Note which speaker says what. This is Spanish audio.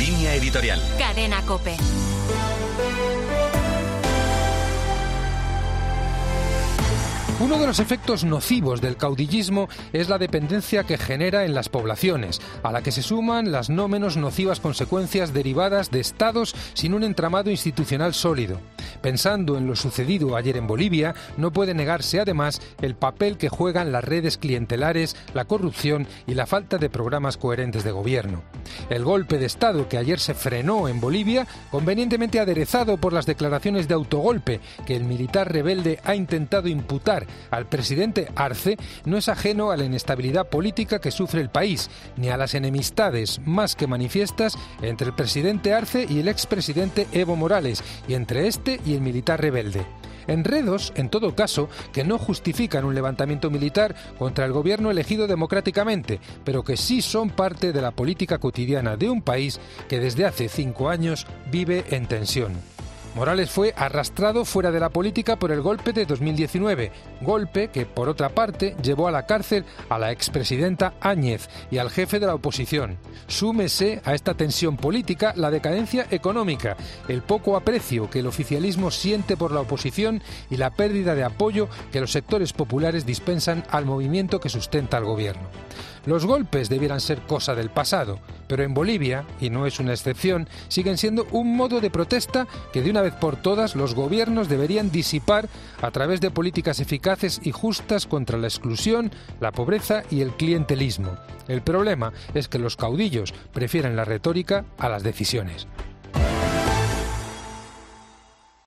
Speaker 1: Línea editorial.
Speaker 2: Cadena COPE.
Speaker 3: Uno de los efectos nocivos del caudillismo es la dependencia que genera en las poblaciones, a la que se suman las no menos nocivas consecuencias derivadas de estados sin un entramado institucional sólido. Pensando en lo sucedido ayer en Bolivia, no puede negarse además el papel que juegan las redes clientelares, la corrupción y la falta de programas coherentes de gobierno. El golpe de Estado que ayer se frenó en Bolivia, convenientemente aderezado por las declaraciones de autogolpe que el militar rebelde ha intentado imputar al presidente Arce, no es ajeno a la inestabilidad política que sufre el país, ni a las enemistades más que manifiestas entre el presidente Arce y el expresidente Evo Morales, y entre este y el militar rebelde. Enredos, en todo caso, que no justifican un levantamiento militar contra el gobierno elegido democráticamente, pero que sí son parte de la política cotidiana de un país que desde hace 5 años vive en tensión. Morales fue arrastrado fuera de la política por el golpe de 2019, golpe que, por otra parte, llevó a la cárcel a la expresidenta Áñez y al jefe de la oposición. Súmese a esta tensión política la decadencia económica, el poco aprecio que el oficialismo siente por la oposición y la pérdida de apoyo que los sectores populares dispensan al movimiento que sustenta al gobierno. Los golpes debieran ser cosa del pasado, pero en Bolivia, y no es una excepción, siguen siendo un modo de protesta que de una vez por todas los gobiernos deberían disipar a través de políticas eficaces y justas contra la exclusión, la pobreza y el clientelismo. El problema es que los caudillos prefieren la retórica a las decisiones.